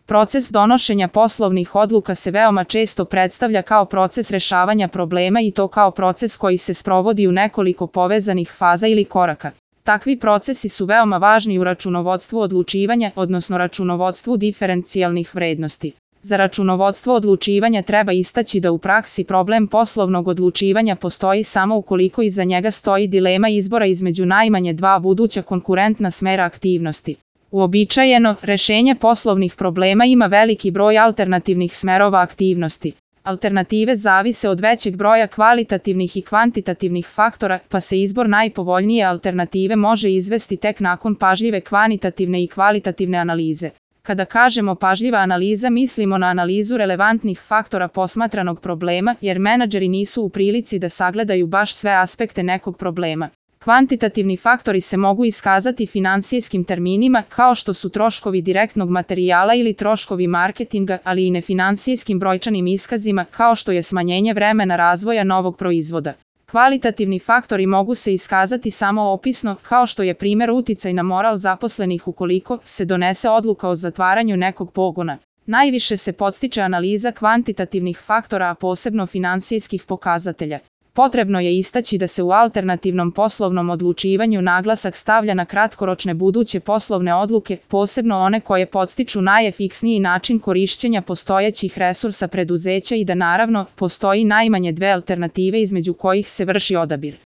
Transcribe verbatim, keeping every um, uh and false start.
Proces donošenja poslovnih odluka se veoma često predstavlja kao proces rešavanja problema i to kao proces koji se sprovodi u nekoliko povezanih faza ili koraka. Takvi procesi su veoma važni u računovodstvu odlučivanja, odnosno računovodstvu diferencijalnih vrednosti. Za računovodstvo odlučivanja treba istaći da u praksi problem poslovnog odlučivanja postoji samo ukoliko iza njega stoji dilema izbora između najmanje dva buduća konkurentna smera aktivnosti. Uobičajeno, rešenje poslovnih problema ima veliki broj alternativnih smerova aktivnosti. Alternative zavise od većeg broja kvalitativnih i kvantitativnih faktora, pa se izbor najpovoljnije alternative može izvesti tek nakon pažljive kvantitativne i kvalitativne analize. Kada kažemo pažljiva analiza, mislimo na analizu relevantnih faktora posmatranog problema, jer menadžeri nisu u prilici da sagledaju baš sve aspekte nekog problema. Kvantitativni faktori se mogu iskazati finansijskim terminima, kao što su troškovi direktnog materijala ili troškovi marketinga, ali i nefinansijskim brojčanim iskazima, kao što je smanjenje vremena razvoja novog proizvoda. Kvalitativni faktori mogu se iskazati samo opisno, kao što je primjer uticaj na moral zaposlenih ukoliko se donese odluka o zatvaranju nekog pogona. Najviše se podstiče analiza kvantitativnih faktora, a posebno finansijskih pokazatelja. Potrebno je istaći da se u alternativnom poslovnom odlučivanju naglasak stavlja na kratkoročne buduće poslovne odluke, posebno one koje podstiču najefiksniji način korišćenja postojećih resursa preduzeća i da naravno postoji najmanje dve alternative između kojih se vrši odabir.